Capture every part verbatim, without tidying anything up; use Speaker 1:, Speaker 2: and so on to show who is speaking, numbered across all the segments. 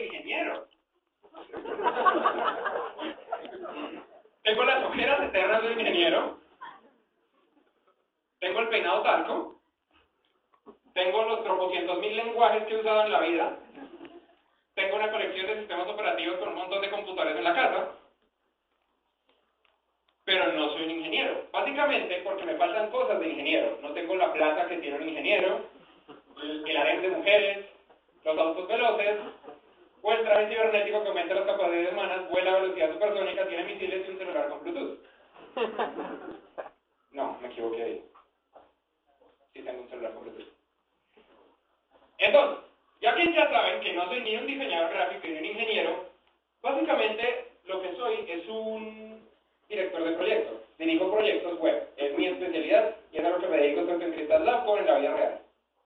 Speaker 1: ingeniero. Tengo las ojeras eternas de ingeniero. Tengo el peinado talco. Tengo los tropocientos mil lenguajes que he usado en la vida. Tengo una colección de sistemas operativos con un montón de computadores en la casa. Pero no soy un ingeniero. Básicamente porque me faltan cosas de ingeniero. No tengo la plata que tiene un ingeniero, el, el harén de mujeres, los autos veloces, o el traje cibernético que aumenta las capacidades humanas, vuela a velocidad supersónica, tiene misiles y un celular con Bluetooth. No, me equivoqué ahí. Sí tengo un celular con Bluetooth. Entonces, ya que ya saben que no soy ni un diseñador gráfico ni un ingeniero, básicamente lo que soy es un director de proyectos. Dirijo proyectos web. Es mi especialidad y es a lo que me dedico tanto en Crystal Lab como en la vida real.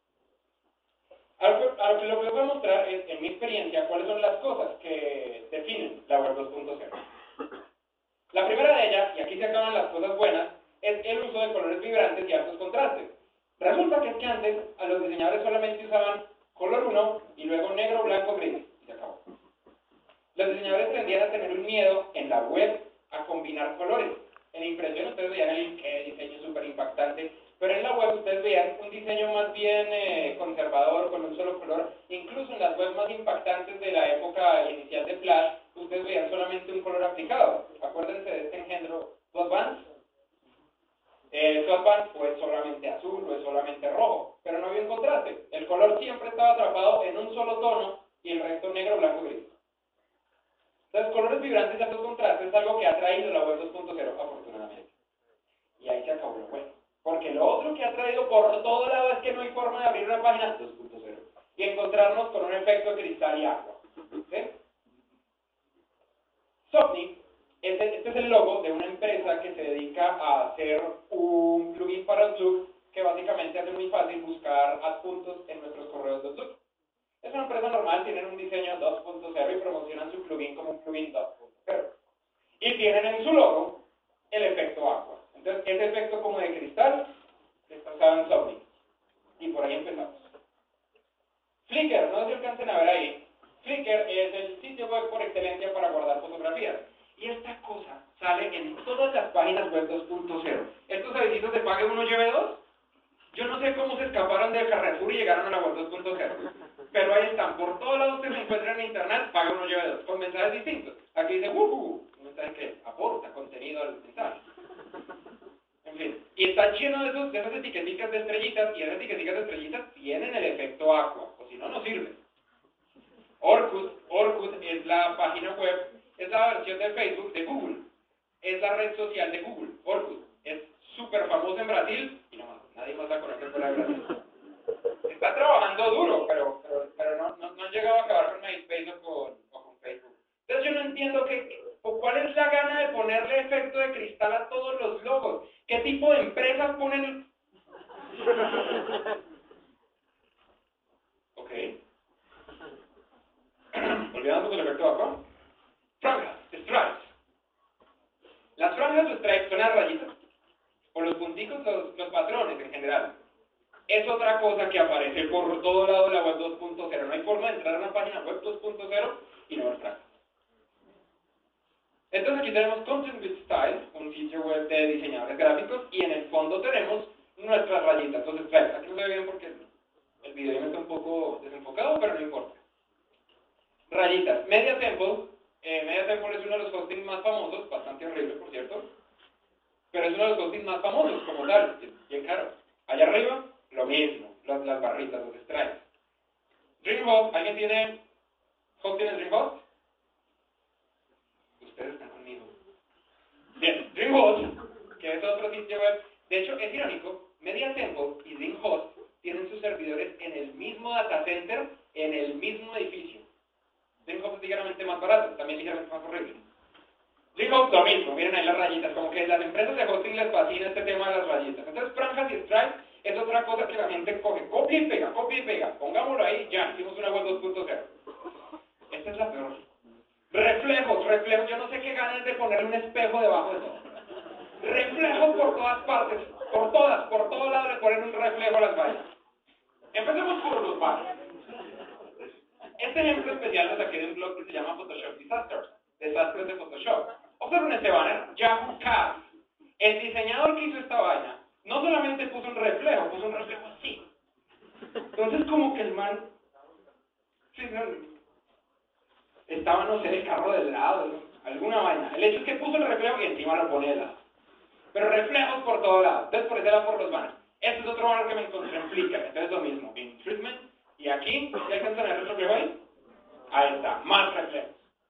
Speaker 1: A lo que, a lo que lo que les voy a mostrar es, en mi experiencia, cuáles son las cosas que definen la web dos punto cero. La primera de ellas, y aquí se acaban las cosas buenas, es el uso de colores vibrantes y altos contrastes. Resulta que es que antes a los diseñadores solamente usaban color uno y luego negro, blanco, gris. Y se acabó. Los diseñadores tendían a tener un miedo en la web a combinar colores. En impresión ustedes veían el que diseño súper impactante, pero en la web ustedes veían un diseño más bien eh, conservador, con un solo color. Incluso en las webs más impactantes de la época inicial de Flash, ustedes veían solamente un color aplicado. Acuérdense de este engendro Swampland. El Swampland o es solamente azul o es solamente rojo, pero no había un contraste. El color siempre estaba atrapado en un solo tono y el resto negro, blanco, gris. Entonces, colores vibrantes y altos contrastes es algo que ha traído la web dos punto cero, afortunadamente. Y ahí se acabó lo bueno. Porque lo otro que ha traído por todo lado es que no hay forma de abrir una página dos punto cero y encontrarnos con un efecto de cristal y agua. ¿Sí? Sofny, este, este es el logo de una empresa que se dedica a hacer un plugin para Outlook que básicamente hace muy fácil buscar adjuntos en nuestros correos de Outlook. Es una empresa normal, tienen un diseño dos punto cero y promocionan su plugin como un plugin dos punto cero. Y tienen en su logo el efecto agua. Entonces, ese efecto como de cristal está usado en Sofny. Y por ahí empezamos. Flickr, no sé si alcancen a ver ahí. Flickr es el sitio web por excelencia para guardar fotografías. Y esta cosa sale en todas las páginas web dos punto cero. Estos avisitos de pague uno lleve dos. Yo no sé cómo se escaparon de Carrefour y llegaron a la web dos punto cero. Pero ahí están, por todos lados ustedes se encuentran en internet, paga uno lleve dos, con mensajes distintos. Aquí dice, wuhu, un mensaje que aporta contenido al mensaje. En fin, y está lleno de, esos, de esas etiqueticas de estrellitas, y esas etiqueticas de estrellitas tienen el efecto aqua, o si no, no sirve. Orkut, Orkut es la página web, es la versión de Facebook de Google, es la red social de Google, Orkut. Es súper famosa en Brasil, y no más, nadie más la conoce fuera de Brasil. Está trabajando duro, pero, pero, pero no, no, no han llegado a acabar con MySpace o con, o con Facebook. Entonces yo no entiendo que, o cuál es la gana de ponerle efecto de cristal a todos los logos. ¿Qué tipo de empresas ponen? Ok. Olvidamos el efecto acá. Franjas, stripes. Las franjas o stripes son las rayitas. O los punticos, los, los patrones en general. Es otra cosa que aparece por todo lado de la web dos punto cero. No hay forma de entrar a una página web dos punto cero y no ver franjas. Entonces aquí tenemos Content with Style, un sitio web de diseñadores gráficos, y en el fondo tenemos nuestras rayitas, los stripes. Aquí no se ve bien porque el video me está un poco desenfocado, pero no importa. Rayitas. Media Temple. Eh, Media Temple es uno de los hostings más famosos, bastante horrible por cierto, pero es uno de los hostings más famosos como tal, bien caro. Allá arriba, lo mismo, las, las barritas, los stripes. DreamHost, ¿alguien tiene hosting en DreamHost? Ustedes están conmigo. Bien, DreamHost, que es otro sitio web. De hecho, es irónico, Media Temple y DreamHost tienen sus servidores en el mismo data center, en el mismo edificio. DreamHost es ligeramente más barato, también ligeramente más horrible. DreamHost lo mismo, miren ahí las rayitas, como que las empresas de hosting les fascina este tema de las rayitas. Entonces, franjas y stripes es otra cosa que la gente coge, copia y pega, copia y pega, pongámoslo ahí, ya, hicimos una web dos punto cero. Esta es la peor. Reflejos, reflejos, yo no sé qué ganas de ponerle un espejo debajo de todo. Reflejos por todas partes, por todas, por todos lados le ponen un reflejo a las vallas. Empecemos por los valles. Este ejemplo especial lo saqué de un blog que se llama Photoshop Disasters, desastres de Photoshop. Observen este banner, Yahoo Cast. El diseñador que hizo esta vaina no solamente puso un reflejo, puso un reflejo así. Entonces como que el man sí, no, estaba, no sé, el carro del lado, ¿no? Alguna vaina. El hecho es que puso el reflejo y encima lo pone de lado. Pero reflejos por todos lados. Entonces por ese lado por los banners. Este es otro banner que me encontré en Flickr. Entonces lo mismo, en treatment. Y aquí, ¿ya alcanzan a ver el reflejo ahí? Ahí está, más reflejos.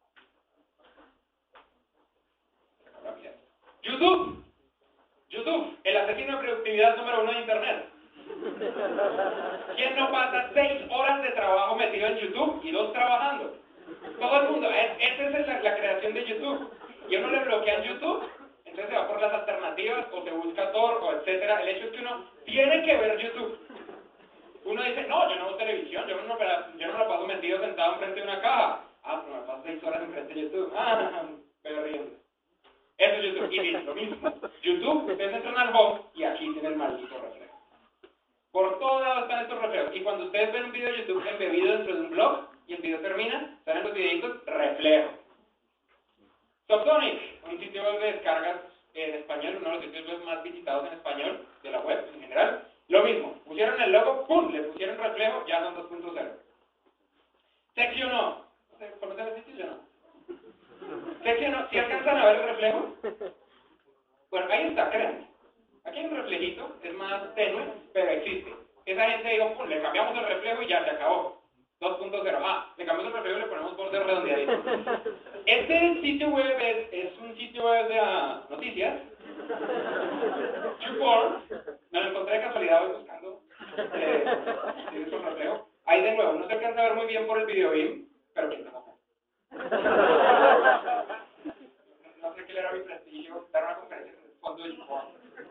Speaker 1: YouTube. YouTube, el asesino de productividad número uno de Internet. ¿Quién no pasa seis horas de trabajo metido en YouTube y dos trabajando? Todo el mundo. Esa es la, la creación de YouTube. Y uno le bloquean YouTube, entonces se va por las alternativas o se busca Tor o etcétera. El hecho es que uno tiene que ver YouTube. Uno dice, no, yo no veo televisión, yo no me la, yo no me la paso metido sentado enfrente de una caja. Ah, pero me paso seis horas enfrente de YouTube. Ah, pero riendo. Eso es YouTube. Y dice lo mismo. YouTube, ustedes entran al home y aquí tiene el maldito reflejo. Por todos lados están estos reflejos. Y cuando ustedes ven un video de YouTube embebido dentro de un blog y el video termina, salen los videitos, reflejo. Subsonic, un sitio web de descargas en español, uno de los sitios web más visitados en español de la web en general. Lo mismo, pusieron el logo, ¡pum!, le pusieron reflejo, ya son dos punto cero. Seccionó. ¿Conocen el sitio? Yo no. Seccionó. ¿Si alcanzan a ver el reflejo? Bueno, ahí está, créanme. Aquí hay un reflejito, es más tenue, pero existe. Esa gente dijo, pum, le cambiamos el reflejo y ya se acabó. dos punto cero. Ah, le cambiamos el reflejo y le ponemos bordes redondeaditos. Este sitio web es, es un sitio web de uh, noticias. YouPorn. Me lo encontré de casualidad, voy buscando. Eh, es un reflejo. Ahí de nuevo, no se alcanza a ver muy bien por el video beam, pero quién sabe. No sé qué le era mi prestigio dar una conferencia en el fondo de YouPorn.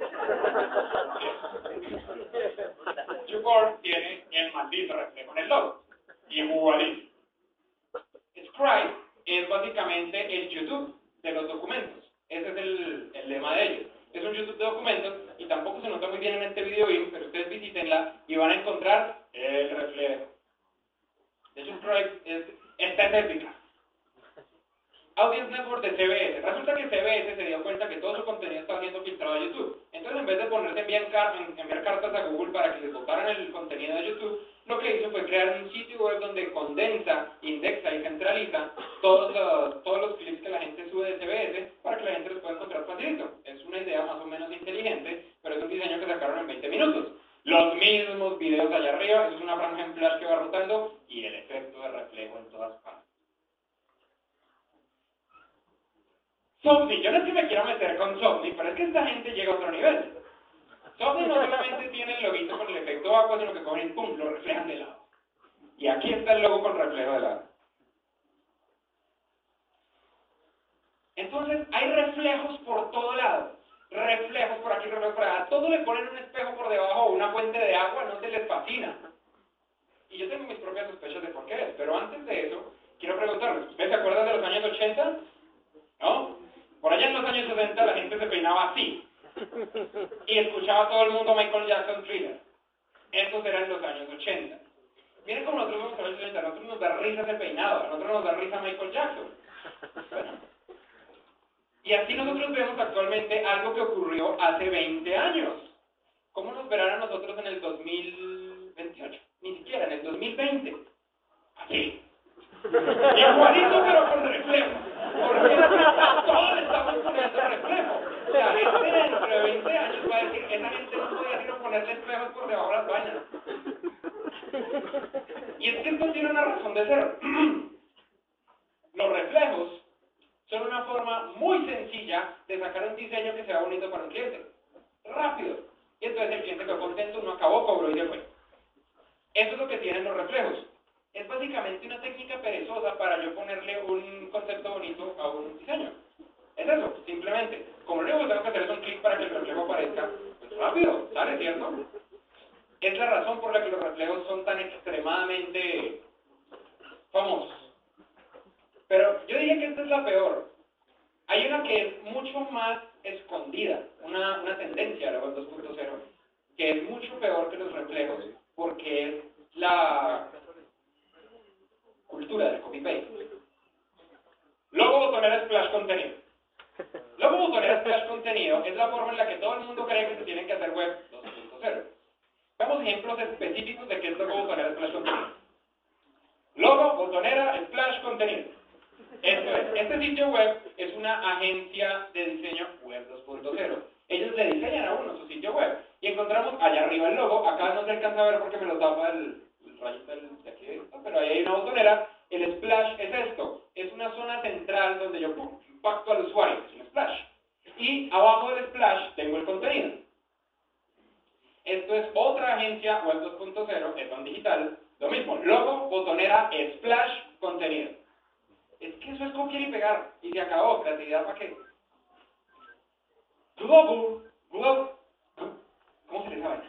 Speaker 1: YouPorn tiene el maldito reflejo en el logo. Igualito. Scribe es básicamente el YouTube de los documentos. Ese es el, el lema de ellos. Es un YouTube de documentos y tampoco se nota muy bien en este video, pero ustedes visítenla y van a encontrar el reflejo. De hecho, Scribe es, esta es épica. Audience Network de C B S. Resulta que C B S se dio cuenta que todo su contenido estaba siendo filtrado a YouTube. Entonces, en vez de ponerse a enviar, car enviar cartas a Google para que les votaran el contenido de YouTube, lo que hizo fue crear un sitio web donde condensa, indexa y centraliza todos los, todos los clips que la gente sube de C B S para que la gente los pueda encontrar facilito. Es una idea más o menos inteligente, pero es un diseño que sacaron en veinte minutos. Los mismos videos allá arriba, es una franja en flash que va rotando y el efecto de reflejo en todas partes. Sofny, yo no es que me quiera meter con Sofny, pero es que esta gente llega a otro nivel. Sofny no solamente tiene el loguito con el efecto agua, sino que cogen y pum, lo reflejan de lado. Y aquí está el logo con reflejo de lado. Entonces, hay reflejos por todo lado. Reflejos por aquí, reflejos por allá. A todo le ponen un espejo por debajo o una fuente de agua, no se les fascina. Y yo tengo mis propias sospechas de por qué es. Pero antes de eso, quiero preguntarles, ¿ustedes se acuerdan de los años ochenta? ¿No? Por allá en los años sesenta la gente se peinaba así. Y escuchaba a todo el mundo Michael Jackson Thriller. Estos eran los años ochenta. Miren cómo nosotros vemos a los ochenta, a nosotros nos da risa ese peinado, a nosotros nos da risa Michael Jackson. Bueno. Y así nosotros vemos actualmente algo que ocurrió hace veinte años. ¿Cómo nos verán a nosotros en el dos mil veintiocho? Ni siquiera, en el dos mil veinte. Así. Igualito pero con reflejo. Porque todos le estamos poniendo reflejo. La gente dentro de veinte años va a decir, esa gente no podía sino ponerle espejos por debajo de las vainas. Y es que esto tiene una razón de ser. Los reflejos son una forma muy sencilla de sacar un diseño que sea bonito para un cliente. Rápido. Y entonces el cliente quedó contento, no acabó, cobró y se fue. Eso es lo que tienen los reflejos. Es básicamente una técnica perezosa para yo ponerle un concepto bonito a un diseño. Es eso, simplemente. Como lo único que tengo que hacer es un clic para que el reflejo aparezca, pues rápido, ¿sale, cierto? Es la razón por la que los reflejos son tan extremadamente famosos. Pero yo diría que esta es la peor. Hay una que es mucho más escondida, una, una tendencia a la web dos punto cero, que es mucho peor que los reflejos, porque es la... cultura del copy-paste. Logo botonera splash contenido. Logo botonera splash contenido es la forma en la que todo el mundo cree que se tienen que hacer web dos punto cero. Veamos ejemplos específicos de qué es logo botonera splash contenido. Logo botonera splash contenido. Esto es, este sitio web es una agencia de diseño web dos punto cero. Ellos le diseñan a uno su sitio web. Y encontramos allá arriba el logo. Acá no se alcanza a ver porque me lo tapa el, el rayito de aquí, pero ahí hay una botonera. El splash es esto. Es una zona central donde yo pum, impacto al usuario. Es un splash. Y abajo del splash tengo el contenido. Esto es otra agencia web dos punto cero, es un digital. Lo mismo, logo, botonera, splash, contenido. Es que eso es copiar y pegar. Y se acabó. Creatividad para qué. Global, global, ¿cómo se le sabe?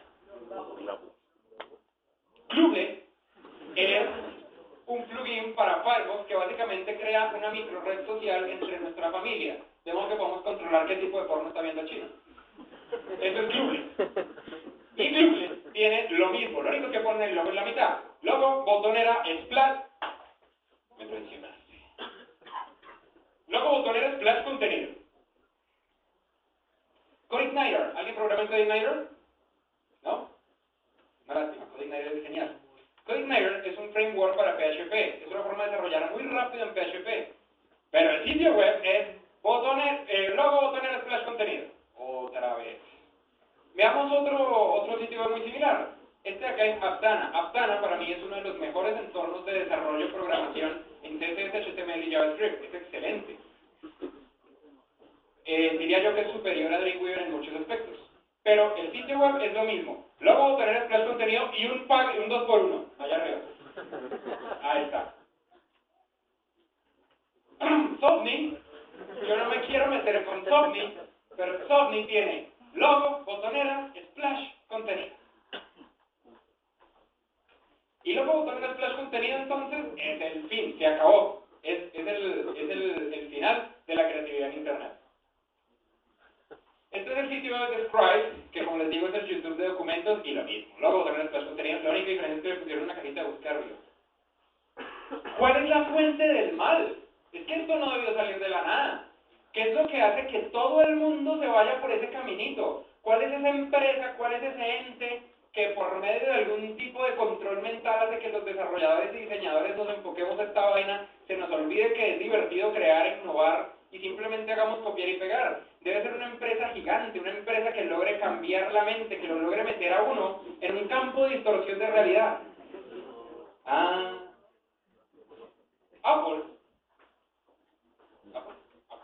Speaker 1: Global es un plugin para Firefox que básicamente crea una micro red social entre nuestra familia. De modo que podemos controlar qué tipo de porno está viendo China. Eso es Global. Y Global tiene lo mismo, lo único que pone el logo en la mitad. Logo, botonera, splash. Me traicionaste. Logo, botonera, splash, contenido. CodeIgniter. ¿Alguien programa en CodeIgniter? ¿No? Una lástima, CodeIgniter es genial. CodeIgniter es un framework para P H P. Es una forma de desarrollar muy rápido en P H P. Pero el sitio web es botones, eh, logo, botonera, splash, contenido. Otra vez. Veamos otro, otro sitio web muy similar. Este de acá es Aptana. Aptana para mí es uno de los mejores entornos de desarrollo y programación en C S S, H T M L y JavaScript. Es excelente. Eh, diría yo que es superior a Dreamweaver en muchos aspectos. Pero el sitio web es lo mismo. Logo, botonera, splash, contenido y un pack, un dos por uno. Allá arriba. Ahí está. Sovni. Yo no me quiero meter con Sovni, pero Sovni tiene logo, botonera, splash, contenido. Y logo, botonera, splash, contenido entonces es el fin, se acabó. Es, es, el, es el, el final de la creatividad en Internet. Este es el sitio web de Scribe, que como les digo es el YouTube de documentos y lo mismo. Logo, botonera, splash, contenido. La única diferencia es que le pusieron una cajita de buscar arriba. ¿Cuál es la fuente del mal? Es que esto no debió salir de la nada. ¿Qué es lo que hace que todo el mundo se vaya por ese caminito? ¿Cuál es esa empresa, cuál es ese ente que por medio de algún tipo de control mental hace que los desarrolladores y diseñadores nos enfoquemos a esta vaina, se nos olvide que es divertido crear, innovar y simplemente hagamos copiar y pegar? Debe ser una empresa gigante, una empresa que logre cambiar la mente, que lo logre meter a uno en un campo de distorsión de realidad. Ah... Apple. Apple. Apple.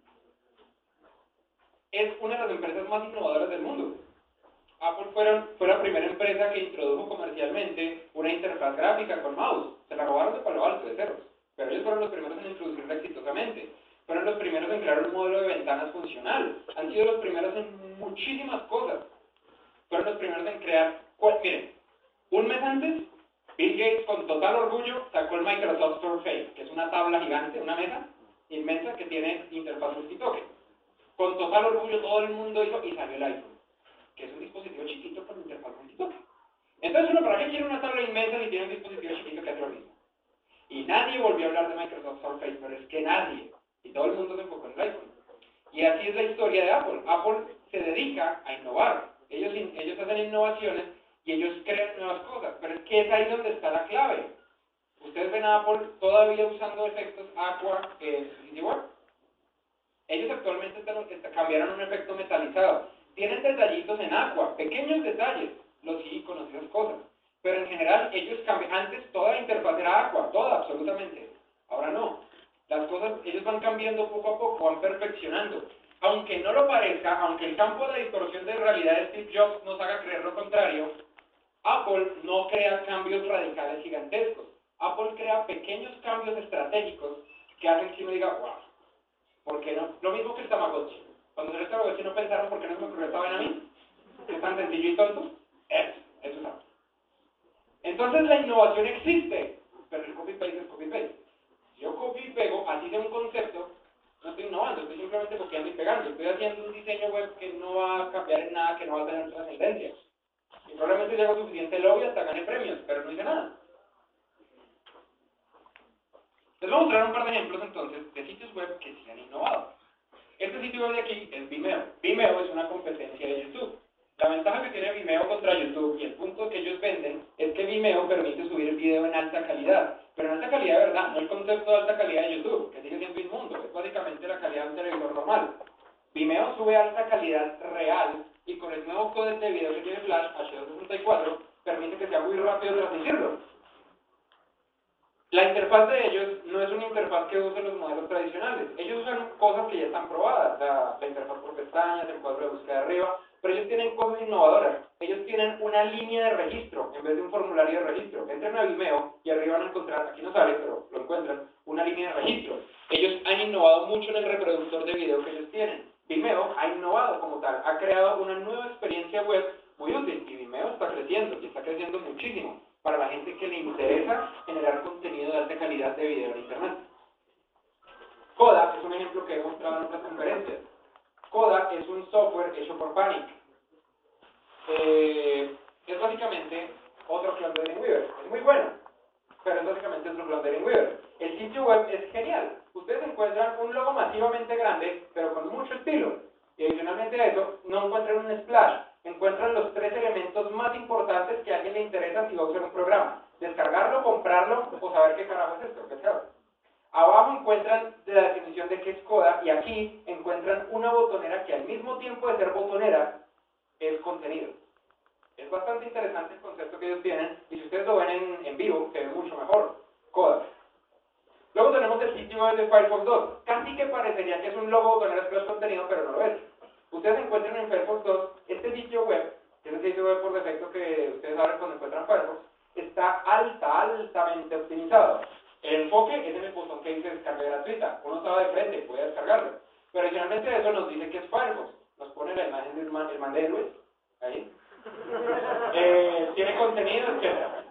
Speaker 1: Es una de las empresas más innovadoras del mundo. Apple fueron, fue la primera empresa que introdujo comercialmente una interfaz gráfica con mouse. Se la robaron de Palo Alto, de ceros. Pero ellos fueron los primeros en introducirla exitosamente. Fueron los primeros en crear un modelo de ventanas funcional. Han sido los primeros en muchísimas cosas. Fueron los primeros en crear... Miren, un mes antes... Bill Gates, con total orgullo, sacó el Microsoft Surface, que es una tabla gigante, una mesa inmensa que tiene interfaz multitoque. Con total orgullo todo el mundo hizo y salió el iPhone, que es un dispositivo chiquito con interfaz multitoque. Entonces uno, ¿para qué quiere una tabla inmensa si tiene un dispositivo chiquito que hace lo mismo? Y nadie volvió a hablar de Microsoft Surface, pero es que nadie. Y todo el mundo se enfocó en el iPhone. Y así es la historia de Apple. Apple se dedica a innovar. Ellos, ellos hacen innovaciones y ellos crean nuevas cosas, pero es que es ahí donde está la clave. Ustedes ven a Apple todavía usando efectos Aqua en su sitio web. Ellos actualmente están, están, cambiaron un efecto metalizado. Tienen detallitos en Aqua, pequeños detalles, los iconos y esas cosas. Pero en general ellos cambian. Antes toda la interfaz era Aqua, toda, absolutamente. Ahora no. Las cosas, ellos van cambiando poco a poco, van perfeccionando. Aunque no lo parezca, aunque el campo de la distorsión de realidad de Steve Jobs nos haga creer lo contrario, Apple no crea cambios radicales gigantescos. Apple crea pequeños cambios estratégicos que hacen que uno diga, wow, ¿por qué no? Lo mismo que el Tamagotchi. Cuando salió el Tamagotchi no pensaron por qué no se me ocurrió esta vaina a mí. ¿Es tan sencillo y tonto? Eso, eso es Apple. Entonces la innovación existe, pero el copy-paste es copy-paste. Si yo copio y pego, así de un concepto, no estoy innovando, estoy simplemente copiando y pegando. Estoy haciendo un diseño web que no va a cambiar en nada, que no va a tener trascendencia. Y probablemente si hago suficiente lobby hasta gane premios, pero no hice nada. Les voy a mostrar un par de ejemplos entonces de sitios web que sí han innovado. Este sitio web de aquí es Vimeo. Vimeo es una competencia de YouTube. La ventaja que tiene Vimeo contra YouTube y el punto que ellos venden es que Vimeo permite subir el video en alta calidad. Pero en alta calidad de verdad, no el concepto de alta calidad de YouTube, que sigue siendo inmundo, es básicamente la calidad de un televisor normal. Vimeo sube alta calidad real y con el nuevo códec de video que tiene Flash, H doscientos sesenta y cuatro, permite que sea muy rápido transmitirlo. La interfaz de ellos no es una interfaz que usen los modelos tradicionales. Ellos usan cosas que ya están probadas, la, la interfaz por pestañas, el cuadro de búsqueda de arriba, pero ellos tienen cosas innovadoras. Ellos tienen una línea de registro en vez de un formulario de registro. Entren a Vimeo y arriba van a encontrar, aquí no sale, pero lo encuentran, una línea de registro. Ellos han innovado mucho en el reproductor de video que ellos tienen. Vimeo ha innovado como tal, ha creado una nueva experiencia web muy útil y Vimeo está creciendo y está creciendo muchísimo para la gente que le interesa generar contenido de alta calidad de video en internet. Coda es un ejemplo que he mostrado en otras conferencias. Coda es un software hecho por Panic. Eh, es básicamente otro clon de Dreamweaver. Es muy bueno, pero es básicamente otro clon de Dreamweaver. El sitio web es genial. Ustedes encuentran un logo masivamente grande, pero con mucho estilo. Y adicionalmente a eso, no encuentran un splash. Encuentran los tres elementos más importantes que a alguien le interesa si va a usar un programa. Descargarlo, comprarlo o saber qué carajo es esto. ¿Qué sabe? Abajo encuentran la definición de qué es Coda y aquí encuentran una botonera que al mismo tiempo de ser botonera es contenido. Es bastante interesante el concepto que ellos tienen y si ustedes lo ven en, en vivo, se ve mucho mejor. Coda. Luego tenemos el sitio web de Firefox dos. Casi que parecería que es un logo botonera slash contenido, pero no lo es. Ustedes encuentran en Firefox dos este sitio web, que es el sitio web por defecto que ustedes abren cuando encuentran Firefox, está alta, altamente optimizado. El enfoque es en el botón que dice descarga gratuita. Uno estaba de frente, puede descargarlo. Pero adicionalmente a eso nos dice que es Firefox. Nos pone la imagen del man, el man de héroes, ahí. Eh, tiene contenido, etcétera.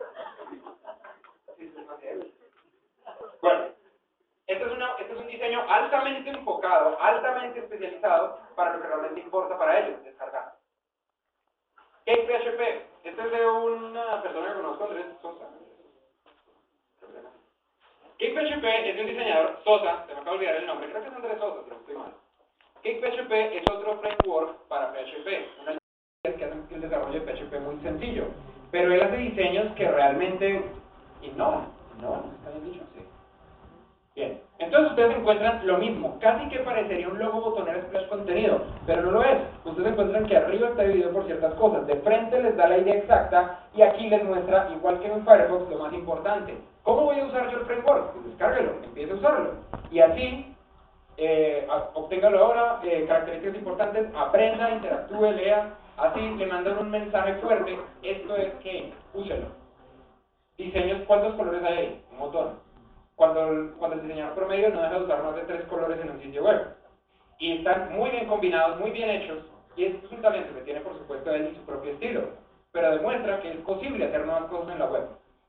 Speaker 1: Bueno, este es, una, este es un diseño altamente enfocado, altamente especializado para lo que realmente importa para ellos, descargar. Cake P H P, este es de una persona que conozco, Andrés Sosa. Cake P H P es de un diseñador, Sosa, se me acaba de olvidar el nombre, creo que es Andrés Sosa, si no estoy mal. Cake P H P es otro framework para P H P, una que hace el desarrollo de P H P muy sencillo, pero él hace diseños que realmente innovan, ¿no? ¿Está bien dicho? Sí. Bien, entonces ustedes encuentran lo mismo, casi que parecería un logo botonero splash contenido, pero no lo es. Ustedes encuentran que arriba está dividido por ciertas cosas, de frente les da la idea exacta y aquí les muestra, igual que en Firefox, lo más importante. ¿Cómo voy a usar yo el framework? Pues descárguelo, empiece a usarlo. Y así, eh, obténgalo ahora, eh, características importantes, aprenda, interactúe, lea, así le mandan un mensaje fuerte, esto es que, úselo. Diseños, ¿cuántos colores hay ahí? Un montón. Cuando el, cuando el diseñador promedio no deja de usar más de tres colores en un sitio web. Y están muy bien combinados, muy bien hechos, y es un talento que tiene por supuesto él y su propio estilo, pero demuestra que es posible hacer nuevas cosas en la web.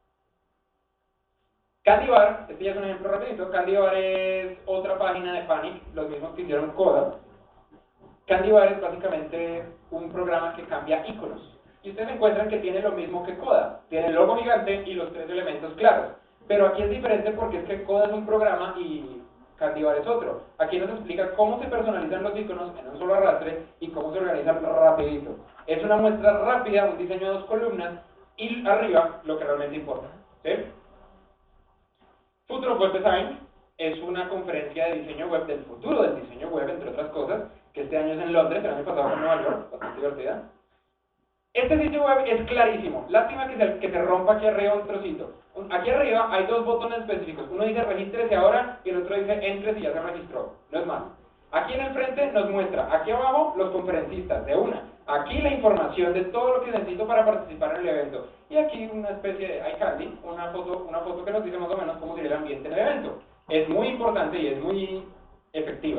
Speaker 1: Candybar, este ya es un ejemplo rapidito, Candybar es otra página de Panic, los mismos que hicieron Coda. Candybar es básicamente un programa que cambia iconos, y ustedes encuentran que tiene lo mismo que Coda, tiene el logo gigante y los tres elementos claros. Pero aquí es diferente porque es que Coda es un programa y Candybar es otro. Aquí nos explica cómo se personalizan los iconos en un solo arrastre y cómo se organizan rapidito. Es una muestra rápida, un diseño de dos columnas y arriba lo que realmente importa. ¿Sí? Future of Web Design es una conferencia de diseño web del futuro del diseño web, entre otras cosas, que este año es en Londres, el año pasado fue en Nueva York, bastante divertida. Este sitio web es clarísimo. Lástima que se, que se rompa aquí arriba un trocito. Aquí arriba hay dos botones específicos. Uno dice regístrese ahora y el otro dice entre si ya se registró. No es más. Aquí en el frente nos muestra, aquí abajo los conferencistas de una. Aquí la información de todo lo que necesito para participar en el evento. Y aquí una especie de iCandy, una foto, una foto que nos dice más o menos cómo sería el ambiente en el evento. Es muy importante y es muy efectiva.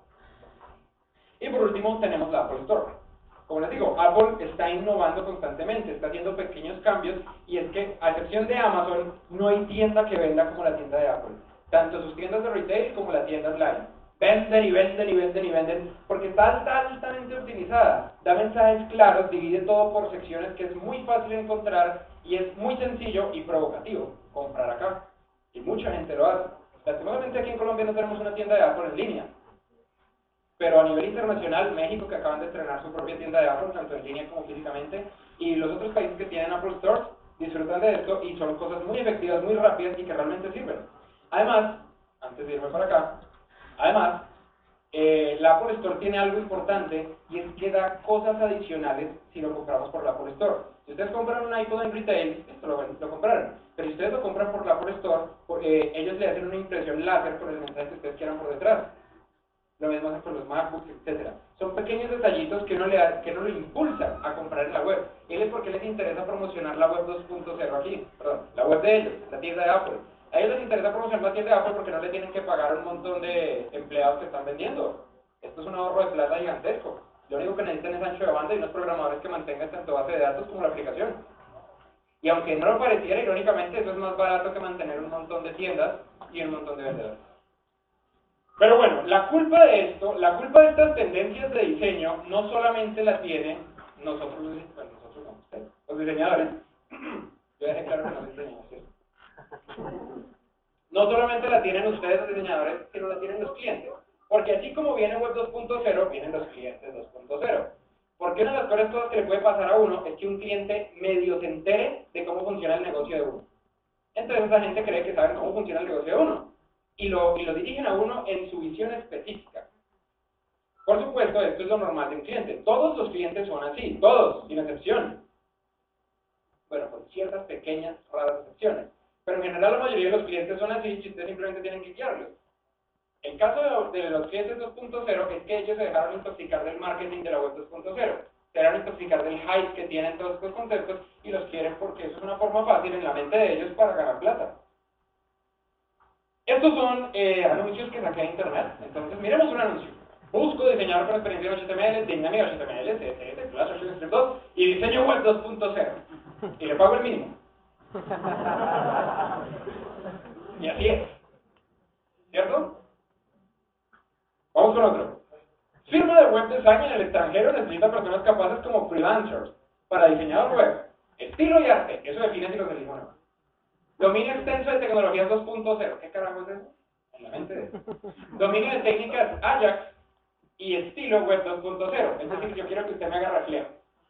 Speaker 1: Y por último tenemos la Apple Store. Como les digo, Apple está innovando constantemente, está haciendo pequeños cambios y es que, a excepción de Amazon, no hay tienda que venda como la tienda de Apple. Tanto sus tiendas de retail como la tienda online. Venden y venden y venden y venden porque está alta, altamente optimizada. Da mensajes claros, divide todo por secciones que es muy fácil de encontrar y es muy sencillo y provocativo. Comprar acá, Y mucha gente lo hace. Lastimosamente aquí en Colombia no tenemos una tienda de Apple en línea. Pero a nivel internacional, México, que acaban de estrenar su propia tienda de Apple, tanto en línea como físicamente, y los otros países que tienen Apple Stores, disfrutan de esto y son cosas muy efectivas, muy rápidas y que realmente sirven. Además, antes de irme para acá, además, eh, la Apple Store tiene algo importante y es que da cosas adicionales si lo compramos por la Apple Store. Si ustedes compran un iPhone en retail, esto lo, lo compraron, pero si ustedes lo compran por la Apple Store, eh, ellos le hacen una impresión láser con el mensaje que ustedes quieran por detrás. Lo mismo hacen con los MacBooks, etcétera. Son pequeños detallitos que no le que no lo impulsan a comprar en la web. Él es porque les interesa promocionar la web dos punto cero aquí, perdón, la web de ellos, la tienda de Apple. A ellos les interesa promocionar la tienda de Apple porque no le tienen que pagar a un montón de empleados que están vendiendo. Esto es un ahorro de plata gigantesco. Lo único que necesitan es ancho de banda y unos programadores que mantengan tanto base de datos como la aplicación. Y aunque no lo pareciera, irónicamente, eso es más barato que mantener un montón de tiendas y un montón de vendedores. Pero bueno, la culpa de esto, la culpa de estas tendencias de diseño, no solamente la tienen nosotros, bueno, nosotros no, ustedes, los diseñadores. Yo dejé claro que no soy diseñador, ¿cierto? No solamente la tienen ustedes los diseñadores, sino la tienen los clientes. Porque así como viene Web dos punto cero, vienen los clientes dos punto cero. Porque una de las peores cosas que le puede pasar a uno es que un cliente medio se entere de cómo funciona el negocio de uno. Entonces esa gente cree que saben cómo funciona el negocio de uno. Y lo, y lo dirigen a uno en su visión específica. Por supuesto, esto es lo normal de un cliente. Todos los clientes son así, todos, sin excepción. Bueno, con ciertas pequeñas, raras excepciones. Pero en general la mayoría de los clientes son así y ustedes simplemente tienen que guiarlos. El caso de, de los clientes dos punto cero es que ellos se dejaron intoxicar del marketing de la web dos punto cero. Se dejaron intoxicar del hype que tienen todos estos conceptos y los quieren porque eso es una forma fácil en la mente de ellos para ganar plata. Estos son eh, anuncios que saqué de internet. Entonces, miremos un anuncio. Busco diseñador con experiencia en H T M L, Dynamic H T M L, C S S, Flash, JavaScript dos y diseño web dos punto cero. Y le pago el mínimo. Y así es. ¿Cierto? Vamos con otro. Firma de web design en el extranjero necesita personas capaces como freelancers para diseñador web. Estilo y arte. Eso define si los elijo o no. Dominio extenso de tecnologías dos punto cero. ¿Qué carajo es eso? En la mente de eso. Dominio de técnicas Ajax y estilo web dos punto cero. Es decir, yo quiero que usted me haga reflejo.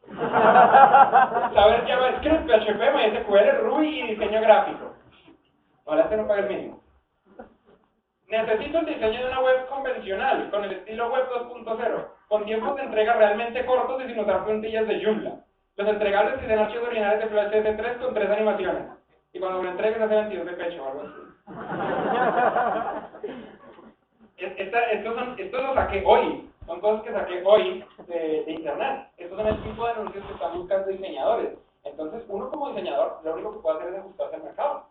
Speaker 1: Saber JavaScript, P H P, MySQL, Ruby y diseño gráfico. Ahora este no paga el mínimo. Necesito el diseño de una web convencional, con el estilo web dos punto cero, con tiempos de entrega realmente cortos y sin usar plantillas de Joomla. Los entregables que sean archivos originales de Flash C S S tres con tres animaciones. Y cuando lo entregues hace veintidós de pecho o algo así. Esta, estos, son, estos los saqué hoy. Son cosas que saqué hoy de, de internet. Estos son el tipo de anuncios que están buscando diseñadores. Entonces, uno como diseñador, lo único que puede hacer es ajustarse al mercado.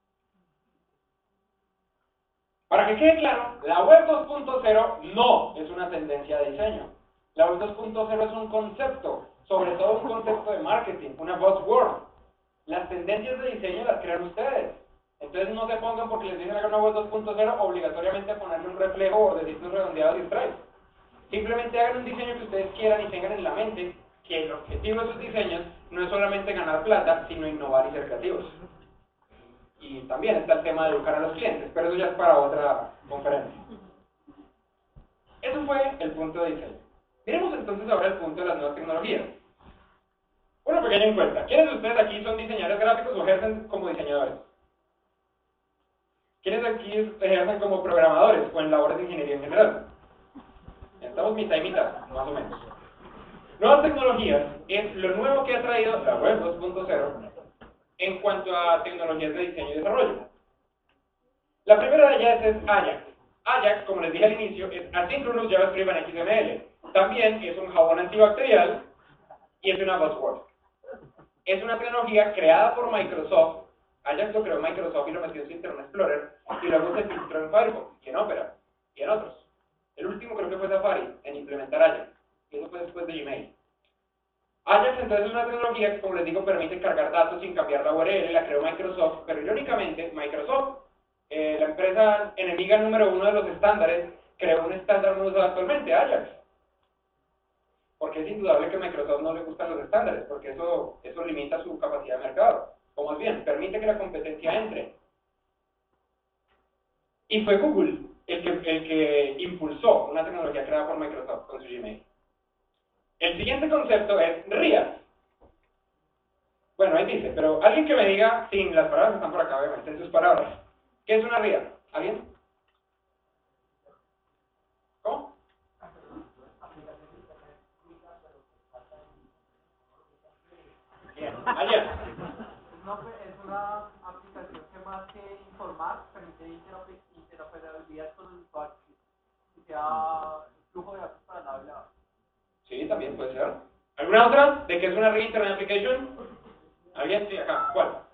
Speaker 1: Para que quede claro, la web dos punto cero no es una tendencia de diseño. La web dos punto cero es un concepto, sobre todo un concepto de marketing, una buzzword. Las tendencias de diseño las crean ustedes. Entonces no se pongan porque les dicen hacer una web dos punto cero obligatoriamente a ponerle un reflejo o bordecitos redondeados y stripes. Simplemente hagan un diseño que ustedes quieran y tengan en la mente que el objetivo de sus diseños no es solamente ganar plata, sino innovar y ser creativos. Y también está el tema de educar a los clientes, pero eso ya es para otra conferencia. Eso fue el punto de diseño. Miremos entonces ahora el punto de las nuevas tecnologías. Una pequeña encuesta. ¿Quiénes de ustedes aquí son diseñadores gráficos o ejercen como diseñadores? ¿Quiénes de aquí ejercen como programadores o en labores de ingeniería en general? Estamos mitad y mitad, más o menos. Nuevas tecnologías es lo nuevo que ha traído la web dos punto cero en cuanto a tecnologías de diseño y desarrollo. La primera de ellas es Ajax. Ajax, como les dije al inicio, es Asynchronous JavaScript en X M L. También es un jabón antibacterial y es una buzzword. Es una tecnología creada por Microsoft. Ajax lo creó Microsoft y lo metió en su Internet Explorer y luego se filtró en Firefox y en Opera y en otros. El último creo que fue Safari en implementar Ajax. Y eso fue después de Gmail. Ajax entonces es una tecnología que, como les digo, permite cargar datos sin cambiar la U R L, la creó Microsoft, pero irónicamente Microsoft, eh, la empresa enemiga número uno de los estándares, creó un estándar muy usado actualmente, Ajax. Porque es indudable que a Microsoft no le gustan los estándares, porque eso, eso limita su capacidad de mercado. O más bien, permite que la competencia entre. Y fue Google el que, el que impulsó una tecnología creada por Microsoft con su Gmail. El siguiente concepto es R I A. Bueno, ahí dice, pero alguien que me diga, sin las palabras que están por acá, obviamente, en sus palabras, ¿qué es una R I A? ¿Alguien? ¿Cómo? Bien, ¿alguien?
Speaker 2: Es una aplicación que más que informar permite interoperabilidad con el usuario, que sea flujo de datos para la habla.
Speaker 1: Sí, también puede ser. ¿Alguna otra? ¿De qué es una R I A Internet Application? ¿Alguien? Sí, acá. ¿Cuál?